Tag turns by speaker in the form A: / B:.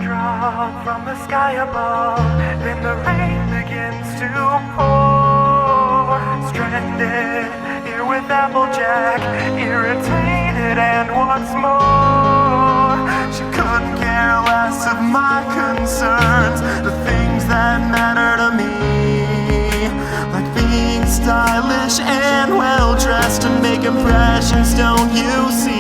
A: drop from the sky above, then the rain begins to pour. Stranded here with Applejack, irritated and what's more, she couldn't care less of my concerns, the things that matter to me, like being stylish and well-dressed to make impressions, don't you see?